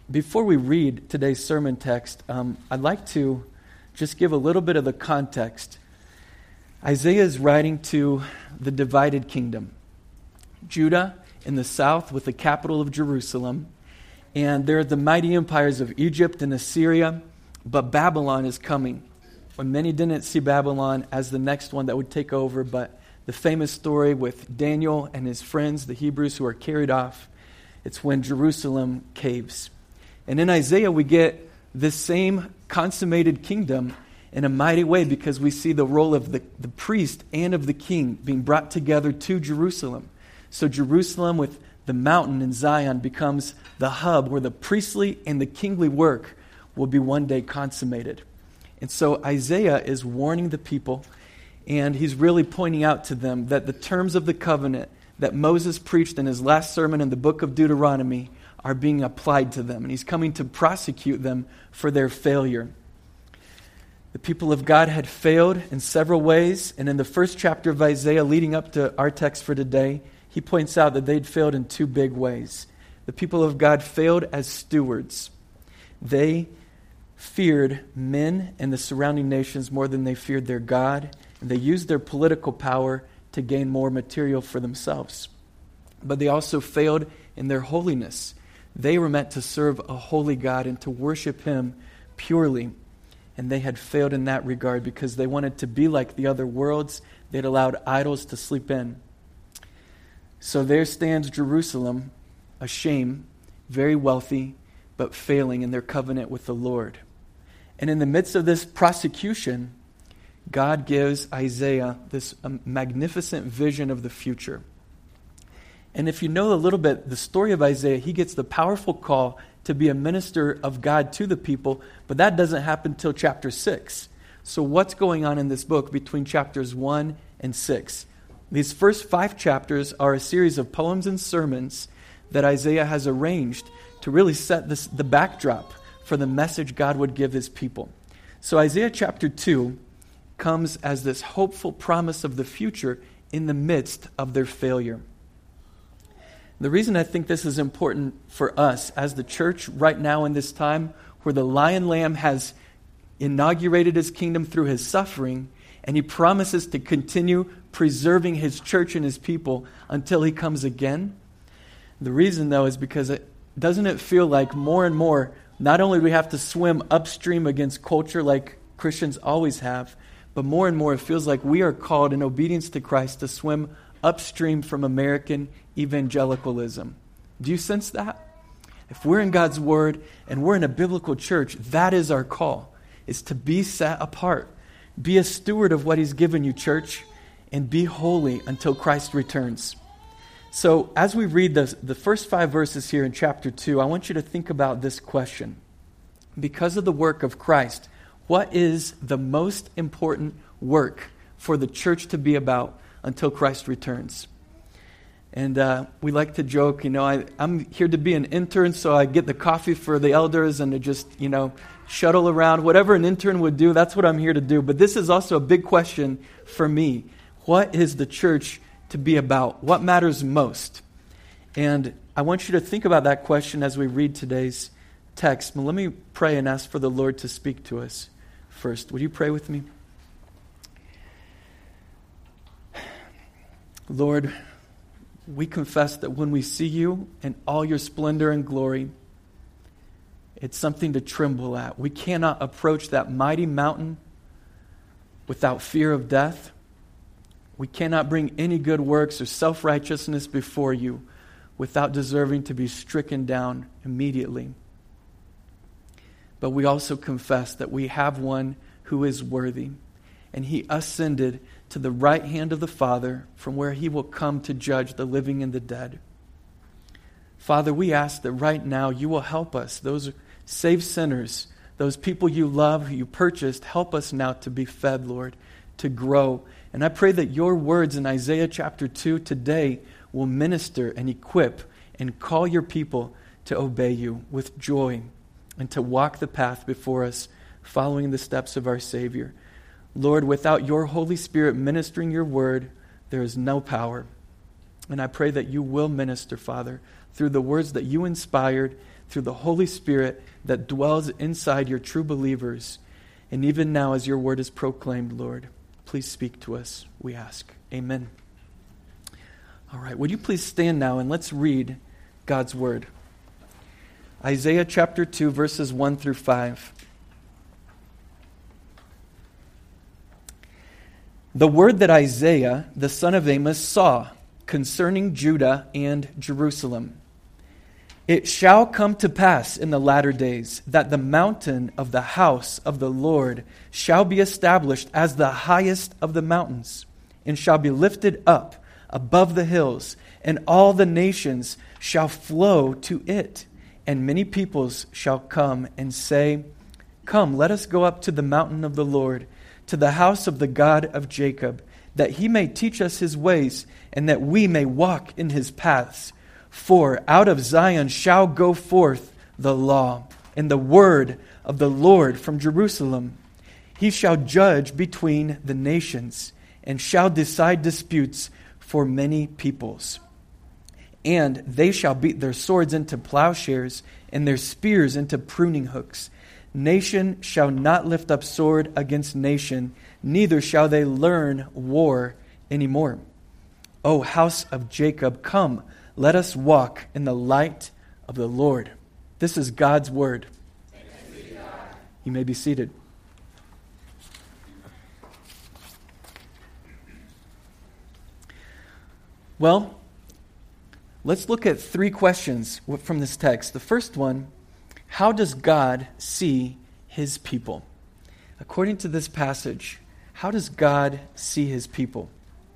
Before we read today's sermon text, I'd like to just give a little bit of the context. Isaiah is writing to the divided kingdom. Judah in the south with the capital of Jerusalem, and there are the mighty empires of Egypt and Assyria, but Babylon is coming. When many didn't see Babylon as the next one that would take over, but the famous story with Daniel and his friends, the Hebrews who are carried off, it's when Jerusalem caves. And in Isaiah we get this same consummated kingdom in a mighty way because we see the role of the priest and of the king being brought together to Jerusalem. So Jerusalem with the mountain in Zion becomes the hub where the priestly and the kingly work will be one day consummated. And so Isaiah is warning the people, and he's really pointing out to them that the terms of the covenant that Moses preached in his last sermon in the book of Deuteronomy are being applied to them. And he's coming to prosecute them for their failure. The people of God had failed in several ways. And in the first chapter of Isaiah, leading up to our text for today, he points out that they'd failed in two big ways. The people of God failed as stewards. They feared men and the surrounding nations more than they feared their God. And they used their political power to gain more material for themselves. But they also failed in their holiness. They were meant to serve a holy God and to worship Him purely. And they had failed in that regard because they wanted to be like the other worlds. They'd allowed idols to sleep in. So there stands Jerusalem, a shame, very wealthy, but failing in their covenant with the Lord. And in the midst of this prosecution, God gives Isaiah this magnificent vision of the future. And if you know a little bit the story of Isaiah, he gets the powerful call to be a minister of God to the people, but that doesn't happen until chapter 6. So what's going on in this book between chapters 1 and 6? These first 5 chapters are a series of poems and sermons that Isaiah has arranged to really set the backdrop for the message God would give His people. So Isaiah chapter 2 comes as this hopeful promise of the future in the midst of their failure. The reason I think this is important for us as the church right now in this time where the Lion Lamb has inaugurated His kingdom through His suffering, and He promises to continue preserving His church and His people until He comes again. The reason, though, is because doesn't it feel like more and more, not only do we have to swim upstream against culture like Christians always have, but more and more it feels like we are called in obedience to Christ to swim upstream from American evangelicalism. Do you sense that? If we're in God's Word and we're in a biblical church, that is our call, is to be set apart. Be a steward of what He's given you, church, and be holy until Christ returns. So as we read the first 5 verses here in chapter 2, I want you to think about this question. Because of the work of Christ, what is the most important work for the church to be about until Christ returns? And we like to joke, I'm here to be an intern, so I get the coffee for the elders and to just, shuttle around. Whatever an intern would do, that's what I'm here to do. But this is also a big question for me. What is the church to be about? What matters most? And I want you to think about that question as we read today's text. But let me pray and ask for the Lord to speak to us first. Would you pray with me? Lord, we confess that when we see You in all Your splendor and glory, it's something to tremble at. We cannot approach that mighty mountain without fear of death. We cannot bring any good works or self-righteousness before You without deserving to be stricken down immediately. But we also confess that we have one who is worthy, and He ascended to the right hand of the Father, from where He will come to judge the living and the dead. Father, we ask that right now You will help us, those saved sinners, those people You love, who You purchased, help us now to be fed, Lord, to grow. And I pray that Your words in Isaiah chapter 2 today will minister and equip and call Your people to obey You with joy and to walk the path before us, following the steps of our Savior. Lord, without Your Holy Spirit ministering Your word, there is no power. And I pray that You will minister, Father, through the words that You inspired, through the Holy Spirit that dwells inside your true believers. And even now, as your word is proclaimed, Lord, please speak to us, we ask. Amen. All right, would you please stand now and let's read God's word. Isaiah chapter 2, verses 1 through 5. The word that Isaiah, the son of Amos, saw concerning Judah and Jerusalem. It shall come to pass in the latter days that the mountain of the house of the Lord shall be established as the highest of the mountains, and shall be lifted up above the hills, and all the nations shall flow to it. And many peoples shall come and say, Come, let us go up to the mountain of the Lord, to the house of the God of Jacob, that he may teach us his ways, and that we may walk in his paths. For out of Zion shall go forth the law, and the word of the Lord from Jerusalem. He shall judge between the nations, and shall decide disputes for many peoples. And they shall beat their swords into plowshares, and their spears into pruning hooks. Nation shall not lift up sword against nation, neither shall they learn war anymore. O house of Jacob, come, let us walk in the light of the Lord. This is God's word. You may be seated. Well, let's look at three questions from this text. The first one, how does God see his people? According to this passage, how does God see his people?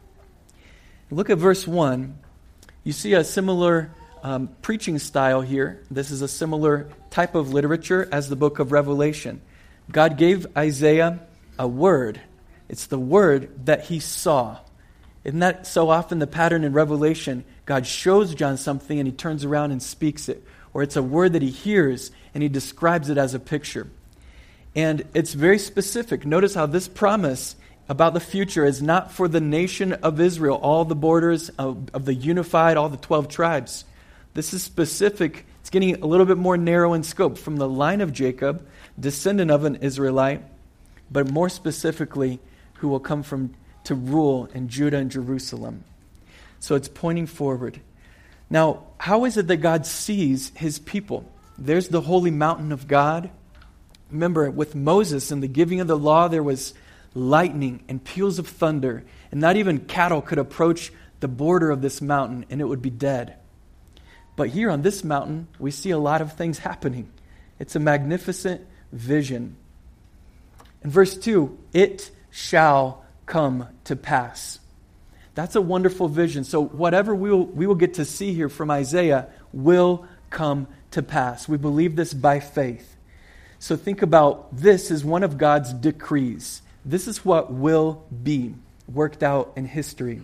Look at verse 1. You see a similar preaching style here. This is a similar type of literature as the book of Revelation. God gave Isaiah a word. It's the word that he saw. Isn't that so often the pattern in Revelation? God shows John something and he turns around and speaks it. Or it's a word that he hears and he describes it as a picture. And it's very specific. Notice how this promise about the future is not for the nation of Israel, all the borders of the unified, all the 12 tribes. This is specific. It's getting a little bit more narrow in scope from the line of Jacob, descendant of an Israelite, but more specifically, who will come from to rule in Judah and Jerusalem. So it's pointing forward. Now, how is it that God sees his people? There's the holy mountain of God. Remember, with Moses and the giving of the law, there was lightning and peals of thunder, and not even cattle could approach the border of this mountain, and it would be dead. But here on this mountain, we see a lot of things happening. It's a magnificent vision. In verse 2, it shall come to pass. That's a wonderful vision. So whatever we will get to see here from Isaiah will come to pass. We believe this by faith. So think about this as one of God's decrees. This is what will be worked out in history.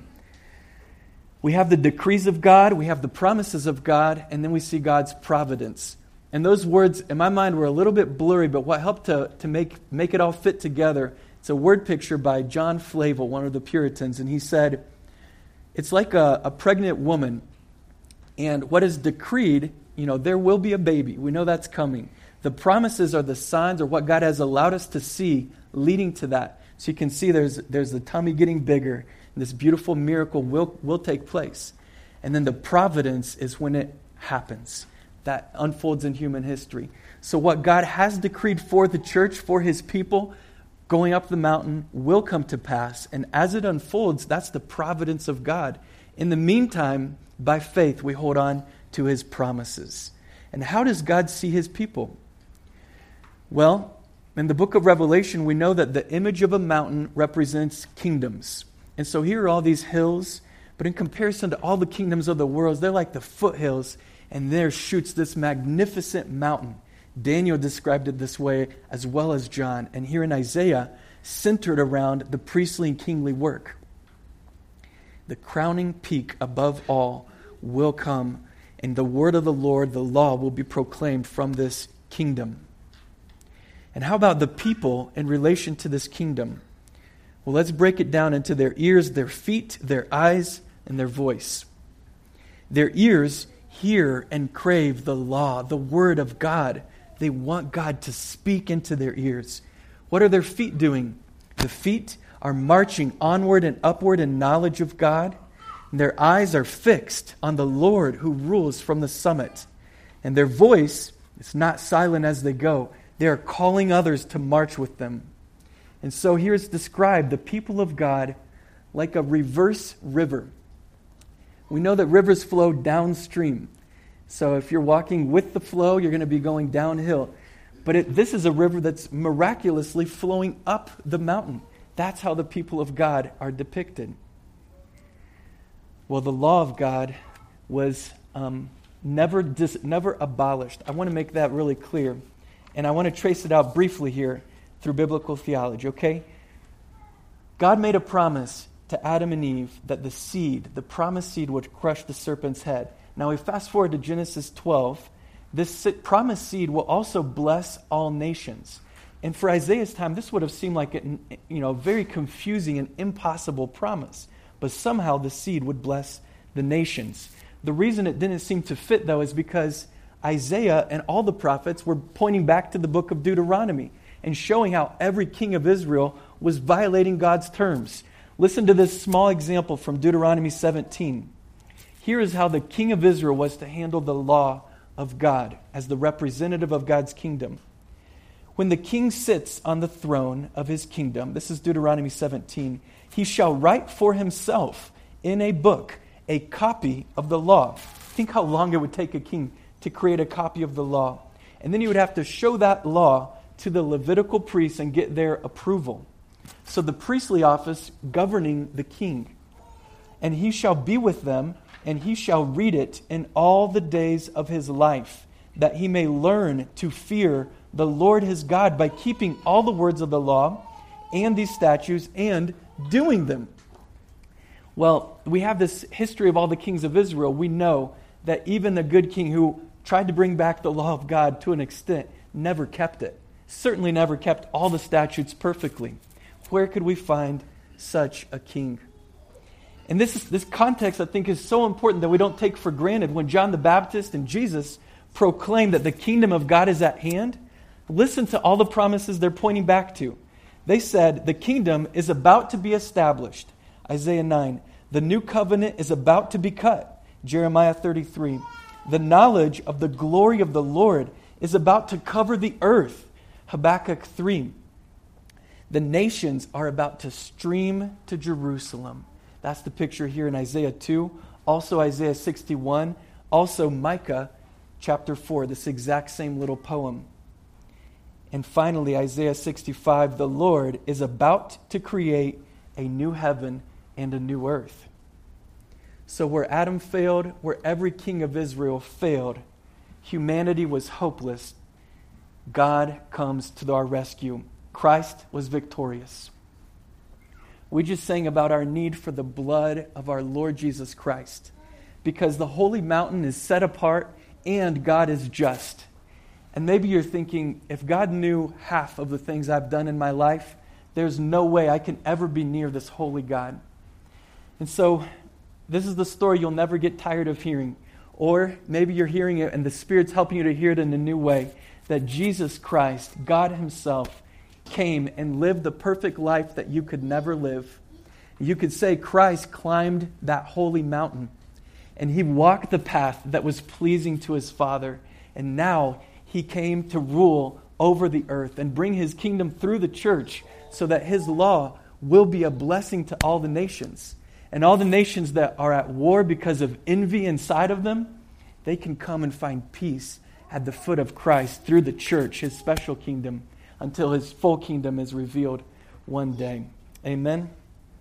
We have the decrees of God, we have the promises of God, and then we see God's providence. And those words, in my mind, were a little bit blurry, but what helped to make it all fit together, it's a word picture by John Flavel, one of the Puritans, and he said, it's like a pregnant woman, and what is decreed, there will be a baby. We know that's coming. The promises are the signs or what God has allowed us to see leading to that. So you can see there's the tummy getting bigger, and this beautiful miracle will take place. And then the providence is when it happens. That unfolds in human history. So what God has decreed for the church, for his people, going up the mountain will come to pass. And as it unfolds, that's the providence of God. In the meantime, by faith, we hold on to his promises. And how does God see his people? Well, in the book of Revelation, we know that the image of a mountain represents kingdoms. And so here are all these hills, but in comparison to all the kingdoms of the world, they're like the foothills, and there shoots this magnificent mountain. Daniel described it this way as well as John. And here in Isaiah, centered around the priestly and kingly work. The crowning peak above all will come, and the word of the Lord, the law, will be proclaimed from this kingdom. And how about the people in relation to this kingdom? Well, let's break it down into their ears, their feet, their eyes, and their voice. Their ears hear and crave the law, the word of God. They want God to speak into their ears. What are their feet doing? The feet are marching onward and upward in knowledge of God. And their eyes are fixed on the Lord who rules from the summit. And their voice is not silent as they go. They are calling others to march with them. And so here is described the people of God like a reverse river. We know that rivers flow downstream. So if you're walking with the flow, you're going to be going downhill. But this is a river that's miraculously flowing up the mountain. That's how the people of God are depicted. Well, the law of God was never abolished. I want to make that really clear. And I want to trace it out briefly here through biblical theology, okay? God made a promise to Adam and Eve that the promised seed would crush the serpent's head. Now we fast forward to Genesis 12. This promised seed will also bless all nations. And for Isaiah's time, this would have seemed like a very confusing and impossible promise. But somehow the seed would bless the nations. The reason it didn't seem to fit, though, is because Isaiah and all the prophets were pointing back to the book of Deuteronomy and showing how every king of Israel was violating God's terms. Listen to this small example from Deuteronomy 17. Here is how the king of Israel was to handle the law of God as the representative of God's kingdom. When the king sits on the throne of his kingdom, this is Deuteronomy 17, he shall write for himself in a book a copy of the law. Think how long it would take a king to create a copy of the law. And then he would have to show that law to the Levitical priests and get their approval. So the priestly office governing the king. And he shall be with them, and he shall read it in all the days of his life, that he may learn to fear the Lord his God by keeping all the words of the law and these statutes and doing them. Well, we have this history of all the kings of Israel. We know that even the good king who tried to bring back the law of God to an extent never kept it. Certainly never kept all the statutes perfectly. Where could we find such a king? And this context, I think, is so important that we don't take for granted. When John the Baptist and Jesus proclaimed that the kingdom of God is at hand, listen to all the promises they're pointing back to. They said, the kingdom is about to be established. Isaiah 9. The new covenant is about to be cut. Jeremiah 33. The knowledge of the glory of the Lord is about to cover the earth. Habakkuk 3. The nations are about to stream to Jerusalem. That's the picture here in Isaiah 2. Also Isaiah 61. Also Micah chapter 4. This exact same little poem. And finally, Isaiah 65. The Lord is about to create a new heaven and a new earth. So where Adam failed, where every king of Israel failed, humanity was hopeless. God comes to our rescue. Christ was victorious. We just sang about our need for the blood of our Lord Jesus Christ, because the holy mountain is set apart and God is just. And maybe you're thinking, if God knew half of the things I've done in my life, there's no way I can ever be near this holy God. And so this is the story you'll never get tired of hearing. Or maybe you're hearing it and the Spirit's helping you to hear it in a new way, that Jesus Christ, God himself, came and lived the perfect life that you could never live. You could say Christ climbed that holy mountain and he walked the path that was pleasing to his Father. And now he came to rule over the earth and bring his kingdom through the church so that his law will be a blessing to all the nations. And all the nations that are at war because of envy inside of them, they can come and find peace at the foot of Christ through the church, his special kingdom, until his full kingdom is revealed one day. Amen?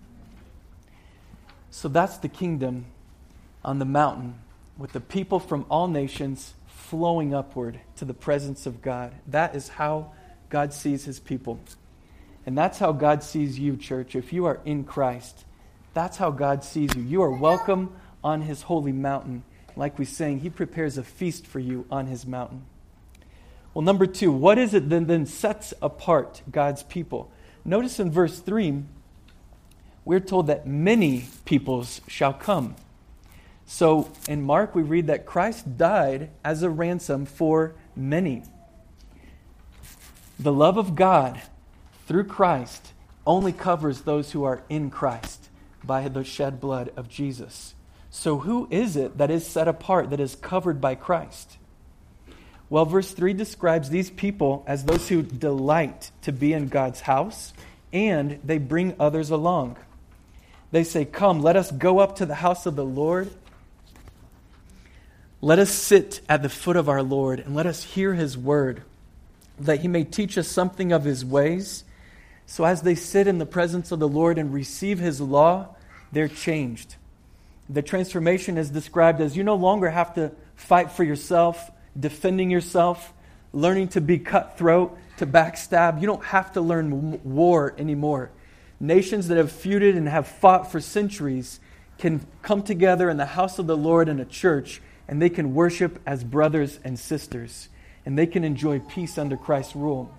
So that's the kingdom on the mountain, with the people from all nations flowing upward to the presence of God. That is how God sees his people. And that's how God sees you, church. If you are in Christ, that's how God sees you. You are welcome on his holy mountain. Like we sang, he prepares a feast for you on his mountain. Well, number 2, what is it then sets apart God's people? Notice in verse 3, we're told that many peoples shall come. So in Mark, we read that Christ died as a ransom for many. The love of God through Christ only covers those who are in Christ by the shed blood of Jesus. So who is it that is set apart, that is covered by Christ? Well, verse 3 describes these people as those who delight to be in God's house, and they bring others along. They say, "Come, let us go up to the house of the Lord. Let us sit at the foot of our Lord, and let us hear His word, that He may teach us something of His ways." So as they sit in the presence of the Lord and receive His law, they're changed. The transformation is described as you no longer have to fight for yourself, defending yourself, learning to be cutthroat, to backstab. You don't have to learn war anymore. Nations that have feuded and have fought for centuries can come together in the house of the Lord in a church, and they can worship as brothers and sisters, and they can enjoy peace under Christ's rule.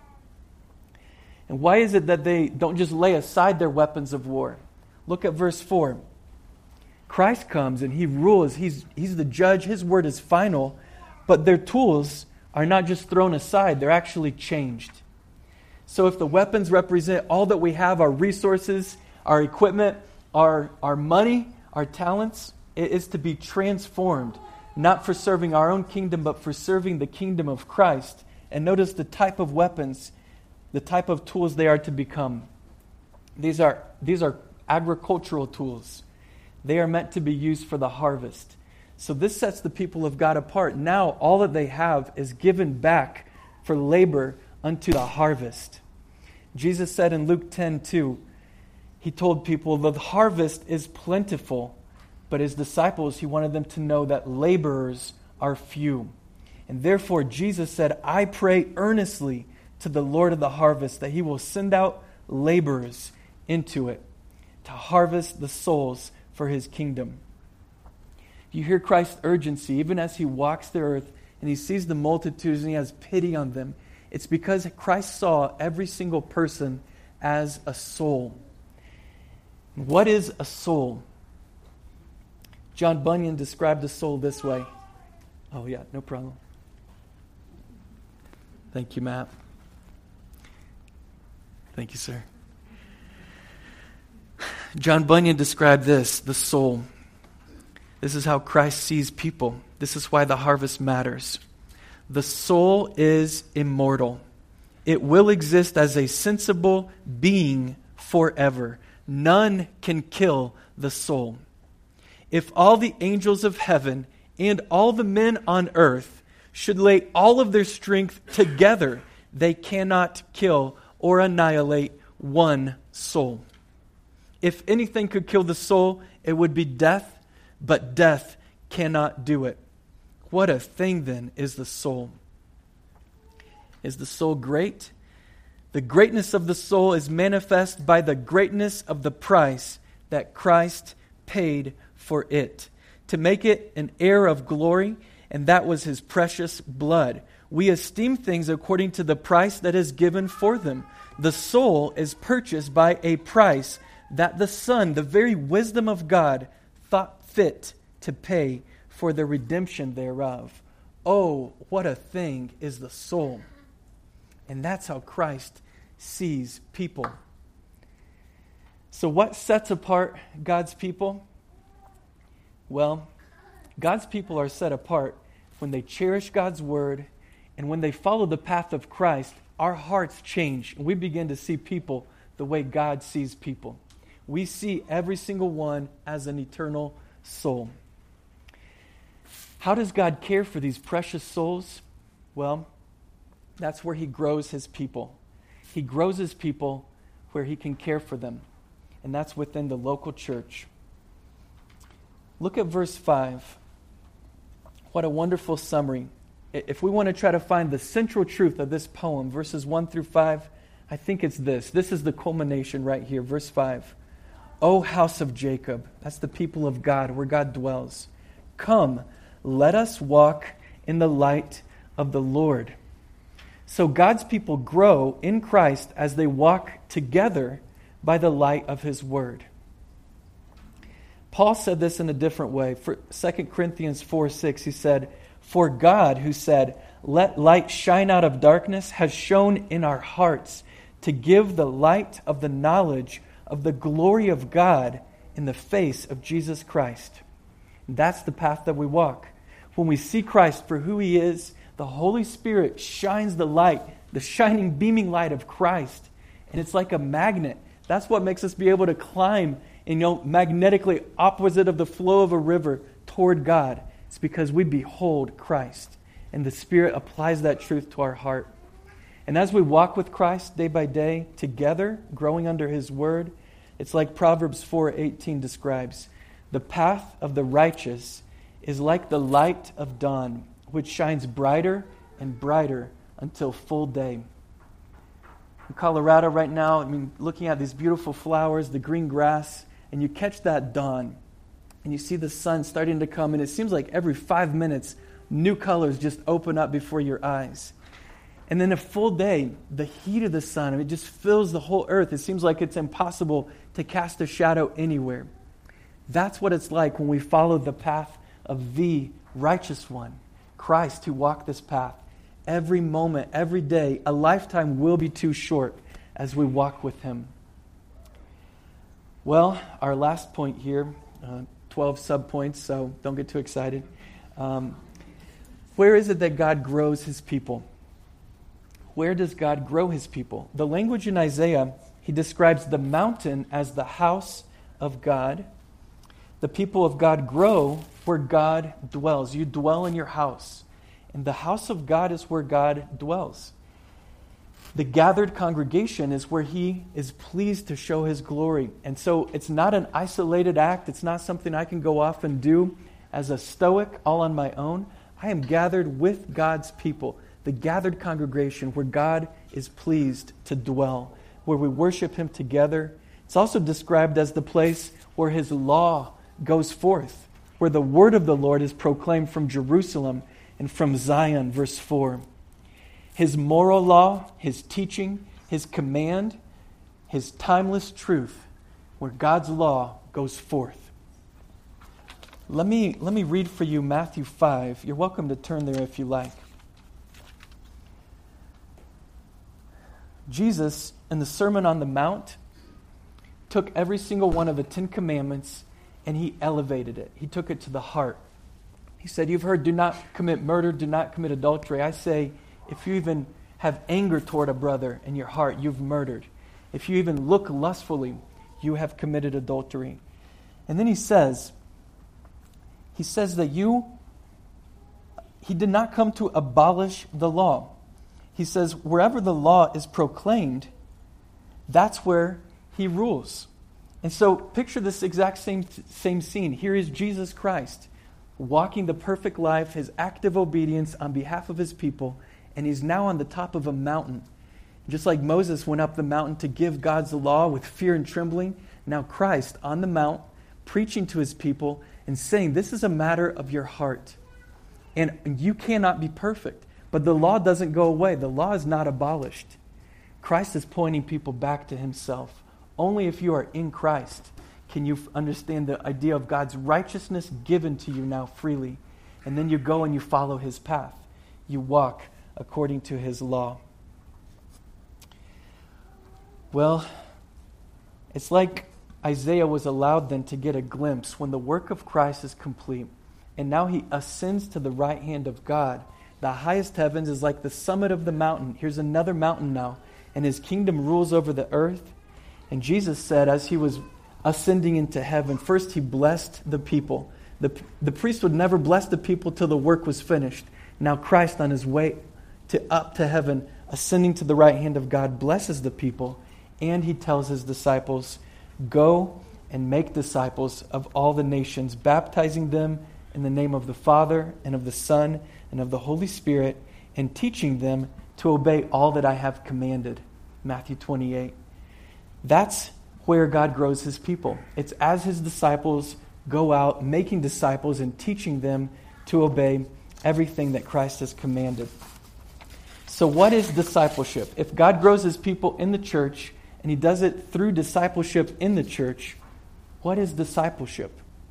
And why is it that they don't just lay aside their weapons of war? Look at verse 4. Christ comes and He rules. He's the judge. His word is final. But their tools are not just thrown aside. They're actually changed. So if the weapons represent all that we have, our resources, our equipment, our money, our talents, it is to be transformed, not for serving our own kingdom, but for serving the kingdom of Christ. And notice the type of weapons, the type of tools they are to become. These are agricultural tools. They are meant to be used for the harvest. So this sets the people of God apart. Now all that they have is given back for labor unto the harvest. Jesus said in Luke 10:2, He told people, "The harvest is plentiful," but His disciples, He wanted them to know that laborers are few. And therefore Jesus said, "I pray earnestly to the Lord of the harvest that He will send out laborers into it to harvest the souls for His kingdom." You hear Christ's urgency even as He walks the earth and He sees the multitudes and He has pity on them. It's because Christ saw every single person as a soul. What is a soul? John Bunyan described a soul this way. Oh yeah, no problem. Thank you, Matt. Thank you, sir. John Bunyan described this, the soul. This is how Christ sees people. This is why the harvest matters. The soul is immortal. It will exist as a sensible being forever. None can kill the soul. If all the angels of heaven and all the men on earth should lay all of their strength together, they cannot kill or annihilate one soul. If anything could kill the soul, it would be death, but death cannot do it. What a thing then is the soul. Is the soul great? The greatness of the soul is manifest by the greatness of the price that Christ paid for it, to make it an heir of glory, and that was His precious blood. We esteem things according to the price that is given for them. The soul is purchased by a price that the Son, the very wisdom of God, thought fit to pay for the redemption thereof. Oh, what a thing is the soul. And that's how Christ sees people. So what sets apart God's people? Well, God's people are set apart when they cherish God's word, and when they follow the path of Christ, our hearts change, and we begin to see people the way God sees people. We see every single one as an eternal soul. How does God care for these precious souls? Well, that's where He grows His people. He grows His people where He can care for them, and that's within the local church. Look at verse 5. What a wonderful summary. If we want to try to find the central truth of this poem, verses 1 through 5, I think it's this. This is the culmination right here, verse 5. O house of Jacob, that's the people of God, where God dwells. Come, let us walk in the light of the Lord. So God's people grow in Christ as they walk together by the light of His word. Paul said this in a different way. For 2 Corinthians 4:6, he said, "For God, who said, 'Let light shine out of darkness,' has shone in our hearts to give the light of the knowledge of the glory of God in the face of Jesus Christ." And that's the path that we walk. When we see Christ for who He is, the Holy Spirit shines the light, the shining, beaming light of Christ. And it's like a magnet. That's what makes us be able to climb, magnetically opposite of the flow of a river toward God. It's because we behold Christ. And the Spirit applies that truth to our heart. And as we walk with Christ day by day, together, growing under His Word, it's like Proverbs 4:18 describes. The path of the righteous is like the light of dawn, which shines brighter and brighter until full day. In Colorado right now, looking at these beautiful flowers, the green grass, and you catch that dawn, and you see the sun starting to come, and it seems like every 5 minutes, new colors just open up before your eyes. And then a full day, the heat of the sun, it just fills the whole earth. It seems like it's impossible to cast a shadow anywhere. That's what it's like when we follow the path of the righteous one, Christ, who walked this path. Every moment, every day, a lifetime will be too short as we walk with Him. Well, our last point here, 12 subpoints, so don't get too excited. Where is it that God grows His people? Where does God grow His people? The language in Isaiah, he describes the mountain as the house of God. The people of God grow where God dwells. You dwell in your house. And the house of God is where God dwells. The gathered congregation is where He is pleased to show His glory. And so it's not an isolated act. It's not something I can go off and do as a stoic all on my own. I am gathered with God's people. The gathered congregation where God is pleased to dwell, where we worship Him together. It's also described as the place where His law goes forth, where the word of the Lord is proclaimed from Jerusalem and from Zion, verse 4. His moral law, His teaching, His command, His timeless truth, where God's law goes forth. Let me read for you Matthew 5. You're welcome to turn there if you like. Jesus, in the Sermon on the Mount, took every single one of the 10 Commandments and He elevated it. He took it to the heart. He said, "You've heard, do not commit murder, do not commit adultery. I say, if you even have anger toward a brother in your heart, you've murdered. If you even look lustfully, you have committed adultery." And then He says that He did not come to abolish the law. He says, wherever the law is proclaimed, that's where He rules. And so picture this exact same scene. Here is Jesus Christ walking the perfect life, His active obedience on behalf of His people, and He's now on the top of a mountain. Just like Moses went up the mountain to give God's law with fear and trembling, now Christ on the mount, preaching to His people and saying, this is a matter of your heart. And you cannot be perfect, but the law doesn't go away. The law is not abolished. Christ is pointing people back to Himself. Only if you are in Christ can you understand the idea of God's righteousness given to you now freely. And then you go and you follow His path. You walk according to His law. Well, it's like Isaiah was allowed then to get a glimpse when the work of Christ is complete. And now He ascends to the right hand of God. The highest heavens is like the summit of the mountain. Here's another mountain now. And His kingdom rules over the earth. And Jesus said, as He was ascending into heaven, first He blessed the people. The priest would never bless the people till the work was finished. Now Christ, on His way up to heaven, ascending to the right hand of God, blesses the people. And He tells His disciples, go and make disciples of all the nations, baptizing them in the name of the Father and of the Son and of the Holy Spirit, and teaching them to obey all that I have commanded. Matthew 28. That's where God grows His people. It's as His disciples go out making disciples and teaching them to obey everything that Christ has commanded. So what is discipleship? If God grows His people in the church and He does it through discipleship in the church, what is discipleship?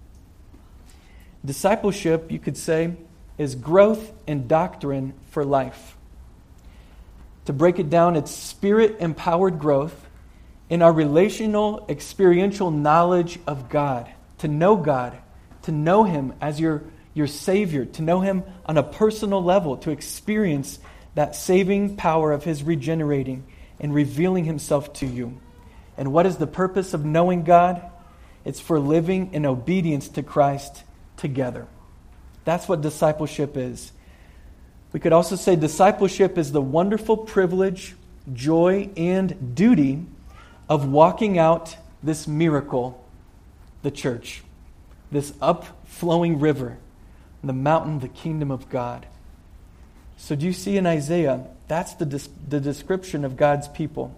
Discipleship, you could say, is growth in doctrine for life. To break it down, it's Spirit-empowered growth in our relational, experiential knowledge of God. To know Him as your Savior, to know Him on a personal level, to experience that saving power of His regenerating and revealing Himself to you. And what is the purpose of knowing God? It's for living in obedience to Christ together. That's what discipleship is. We could also say discipleship is the wonderful privilege, joy, and duty of walking out this miracle, the church, this upflowing river, the mountain, the kingdom of God. So do you see in Isaiah, that's the description of God's people.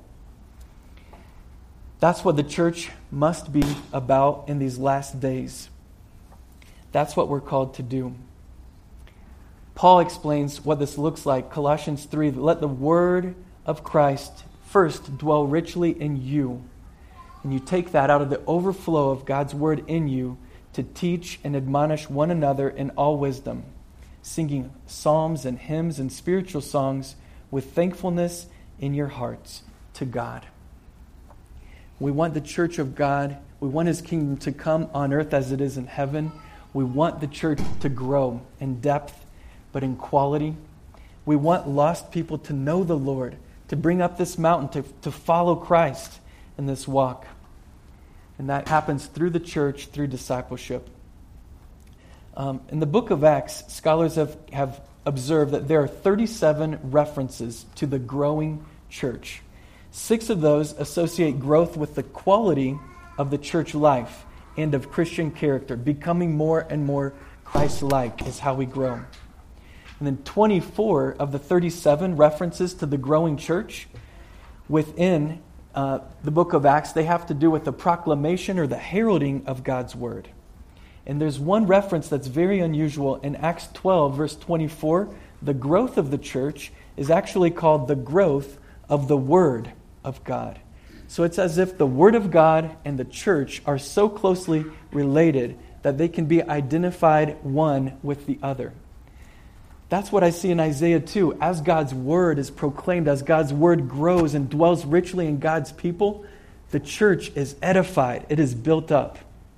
That's what the church must be about in these last days. That's what we're called to do. Paul explains what this looks like. Colossians 3, let the word of Christ first dwell richly in you. And you take that out of the overflow of God's word in you to teach and admonish one another in all wisdom, singing psalms and hymns and spiritual songs with thankfulness in your hearts to God. We want the church of God, we want His kingdom to come on earth as it is in heaven. We want the church to grow in depth, but in quality. We want lost people to know the Lord, to bring up this mountain, to follow Christ in this walk. And that happens through the church, through discipleship. In the book of Acts, scholars have observed that there are 37 references to the growing church. 6 of those associate growth with the quality of the church life and of Christian character. Becoming more and more Christ-like is how we grow. And then 24 of the 37 references to the growing church within the book of Acts, they have to do with the proclamation or the heralding of God's word. And there's one reference that's very unusual. In Acts 12, verse 24, the growth of the church is actually called the growth of the Word of God. So it's as if the Word of God and the church are so closely related that they can be identified one with the other. That's what I see in Isaiah 2. As God's Word is proclaimed, as God's Word grows and dwells richly in God's people, the church is edified. It is built up.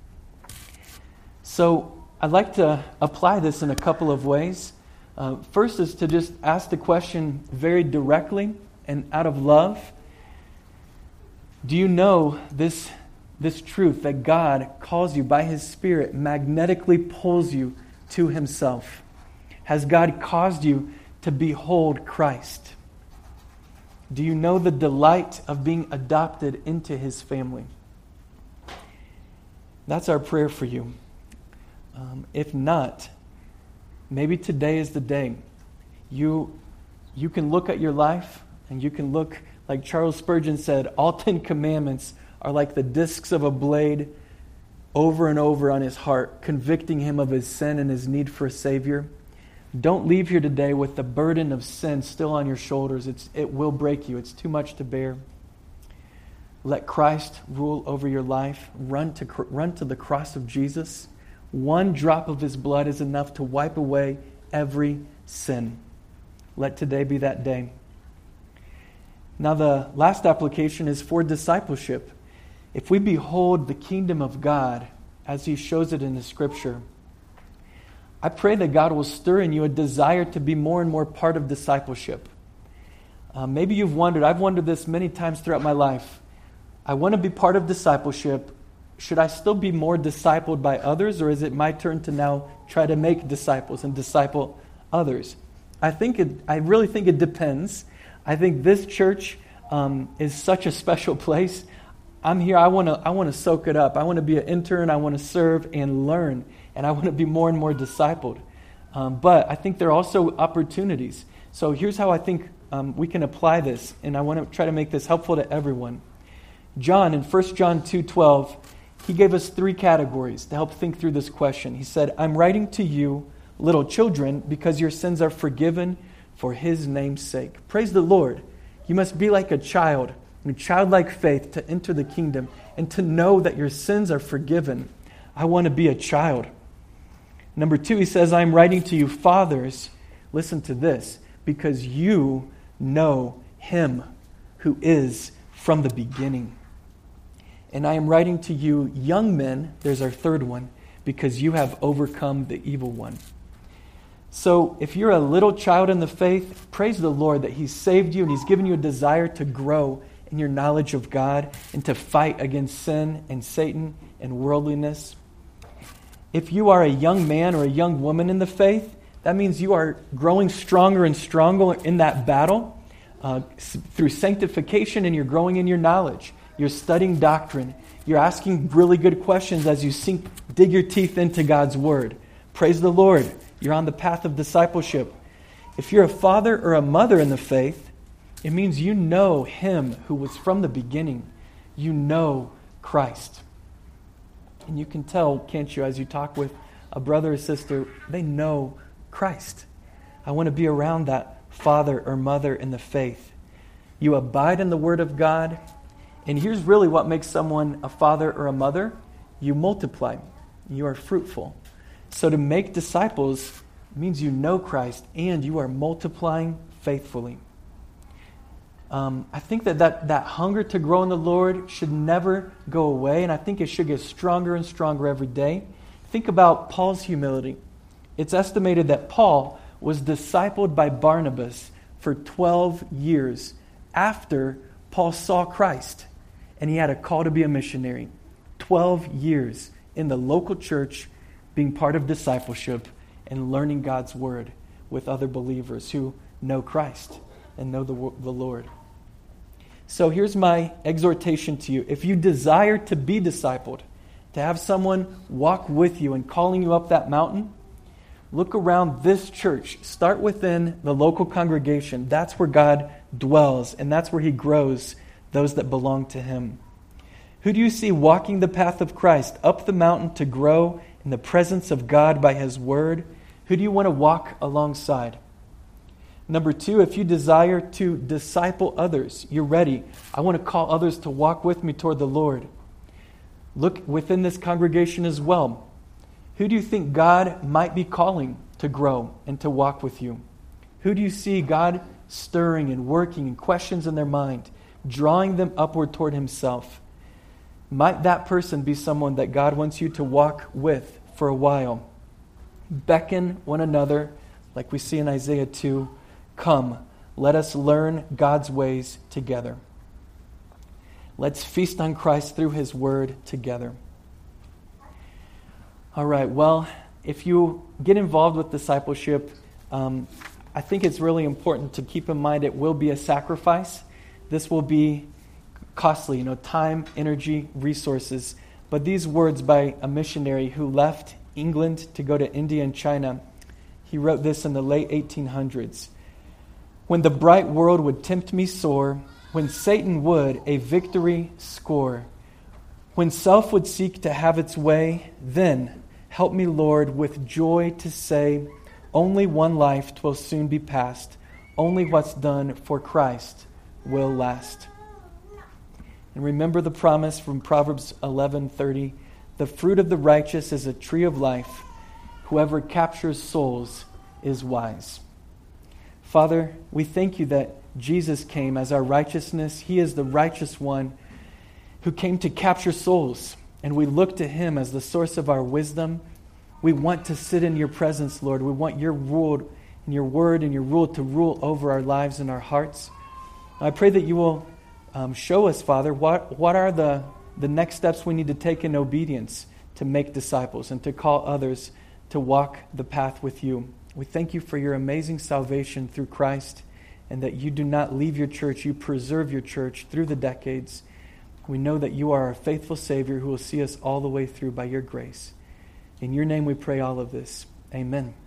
So I'd like to apply this in a couple of ways. First is to just ask the question very directly and out of love. Do you know this truth that God calls you by His Spirit, magnetically pulls you to Himself? Has God caused you to behold Christ? Do you know the delight of being adopted into His family? That's our prayer for you. If not, maybe today is the day. You can look at your life and you can look, like Charles Spurgeon said, all 10 commandments are like the discs of a blade over and over on his heart, convicting him of his sin and his need for a Savior. Don't leave here today with the burden of sin still on your shoulders. It will break you. It's too much to bear. Let Christ rule over your life. Run to the cross of Jesus. One drop of His blood is enough to wipe away every sin. Let today be that day. Now the last application is for discipleship. If we behold the kingdom of God as He shows it in the Scripture, I pray that God will stir in you a desire to be more and more part of discipleship. Maybe you've wondered, I've wondered this many times throughout my life. I want to be part of discipleship. Should I still be more discipled by others, or is it my turn to now try to make disciples and disciple others? I really think it depends. I think this church is such a special place. I'm here. I want to soak it up. I want to be an intern. I want to serve and learn, and I want to be more and more discipled. But I think there are also opportunities. So here's how I think we can apply this, and I want to try to make this helpful to everyone. John, in 1 John 2:12, he gave us 3 categories to help think through this question. He said, I'm writing to you, little children, because your sins are forgiven for His name's sake. Praise the Lord. You must be like a child, in childlike faith, to enter the kingdom and to know that your sins are forgiven. I want to be a child. Number 2, he says, I'm writing to you, fathers, listen to this, because you know him who is from the beginning. And I am writing to you, young men, there's our third one, because you have overcome the evil one. So if you're a little child in the faith, praise the Lord that he's saved you and he's given you a desire to grow in your knowledge of God and to fight against sin and Satan and worldliness. If you are a young man or a young woman in the faith, that means you are growing stronger and stronger in that battle through sanctification, and you're growing in your knowledge. You're studying doctrine. You're asking really good questions as you dig your teeth into God's Word. Praise the Lord. You're on the path of discipleship. If you're a father or a mother in the faith, it means you know him who was from the beginning. You know Christ. And you can tell, can't you, as you talk with a brother or sister, they know Christ. I want to be around that father or mother in the faith. You abide in the Word of God. And here's really what makes someone a father or a mother. You multiply. You are fruitful. So to make disciples means you know Christ and you are multiplying faithfully. I think that hunger to grow in the Lord should never go away, and I think it should get stronger and stronger every day. Think about Paul's humility. It's estimated that Paul was discipled by Barnabas for 12 years after Paul saw Christ, and he had a call to be a missionary. 12 years in the local church, being part of discipleship and learning God's Word with other believers who know Christ and know the Lord. So here's my exhortation to you. If you desire to be discipled, to have someone walk with you and calling you up that mountain, look around this church. Start within the local congregation. That's where God dwells, and that's where He grows those that belong to Him. Who do you see walking the path of Christ up the mountain to grow in the presence of God by His Word? Who do you want to walk alongside? Number 2, if you desire to disciple others, you're ready. I want to call others to walk with me toward the Lord. Look within this congregation as well. Who do you think God might be calling to grow and to walk with you? Who do you see God stirring and working and questions in their mind, drawing them upward toward Himself? Might that person be someone that God wants you to walk with for a while? Beckon one another, like we see in Isaiah 2. Come, let us learn God's ways together. Let's feast on Christ through His Word together. All right, well, if you get involved with discipleship, I think it's really important to keep in mind it will be a sacrifice. This will be costly, time, energy, resources. But these words by a missionary who left England to go to India and China, he wrote this in the late 1800s. When the bright world would tempt me sore, when Satan would a victory score, when self would seek to have its way, then help me, Lord, with joy to say, only one life 'twill soon be past, only what's done for Christ will last. And remember the promise from Proverbs 11:30, the fruit of the righteous is a tree of life. Whoever captures souls is wise. Father, we thank you that Jesus came as our righteousness. He is the righteous one who came to capture souls, and we look to Him as the source of our wisdom. We want to sit in your presence, Lord. We want your rule and your word and your rule to rule over our lives and our hearts. I pray that you will show us, Father, what are the next steps we need to take in obedience to make disciples and to call others to walk the path with you. We thank you for your amazing salvation through Christ, and that you do not leave your church. You preserve your church through the decades. We know that you are a faithful Savior who will see us all the way through by your grace. In your name we pray all of this. Amen.